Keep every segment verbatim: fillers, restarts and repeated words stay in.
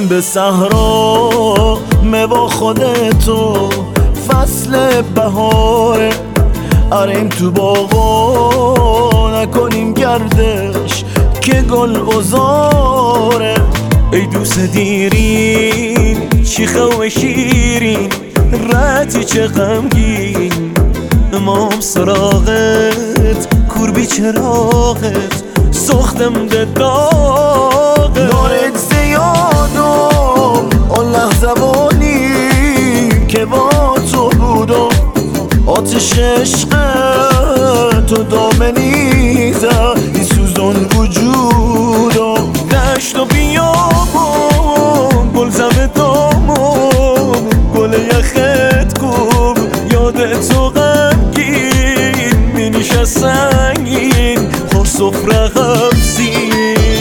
به صحرا با خودتو فصل بهاره، اریم تو باغا نکنیم گردش که گل بزاره. ای دوست دیرین شیخه و شیرین رتی چه غمگین، امام سراغت کور بی چراغت سختم ده داغت. دارت زیادم آن لحظه بانی که با تو بودم، آتش عشق تو دامنیزه ای سوزان وجودم. دشت و بیابم گل زم دامم گل یخت کن یاد تو غمگین می نشست سنگین خور سفره غمزین.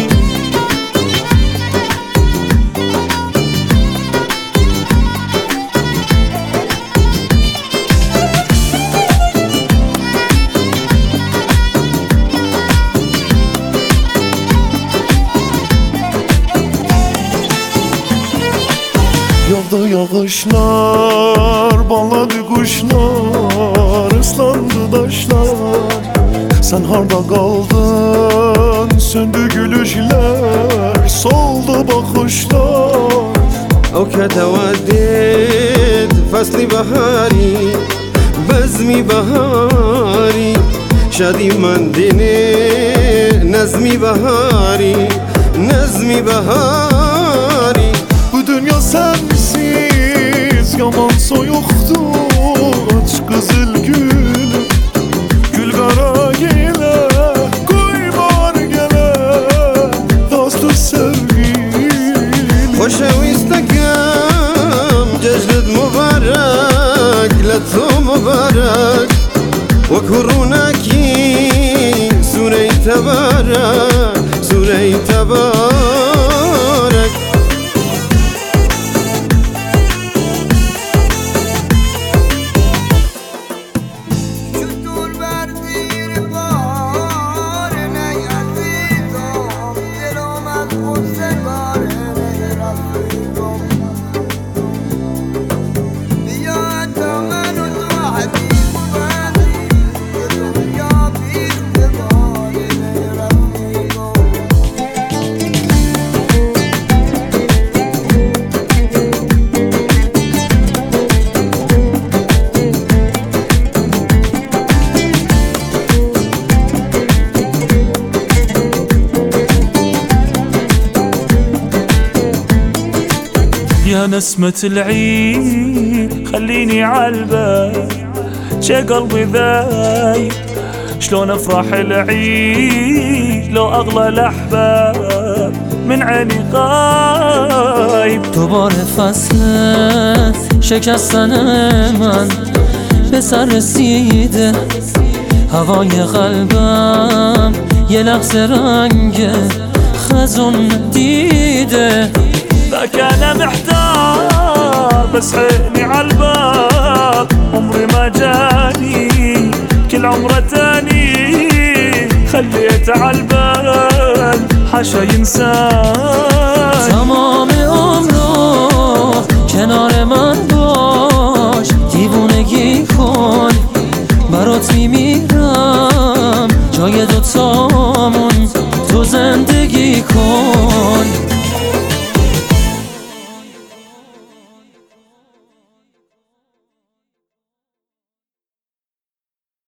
Yağdı yağışlar, bağladı kuşlar, ıslandı taşlar. Sen harda kaldın, söndü gülüşler, soldu bakışlar. أو كتودد فصل بهاري بزمي بهاري شادي من ديني نزمي بهاري نزمي بهاري. Bu dünya sensiz yaman soyuktu, aç kızıl gül gül kara gele koymar gele dostu sevgilim. خوشويستكم ججلد مبارك لتو مبارك وكروناكي سوري تبارك سوري تبارك. يا نسمة العيد خليني عالبال شي قلبي ذايب، شلون افرح العيد لو اغلى الاحباب من عيني غايب. دوباره فصل شکستن من به سر رسیده، هوای قلبم یه لحظه رنگ خزون دیده. ذاك انا محتار بس عيني عالباب عمري ما جاني كل عمره تاني خليت عالبال حاشا ينساني. تمام عمرو کنار من باش، دیوونگی کن برات میمیرم، جای دوتامون تو زندگی کن.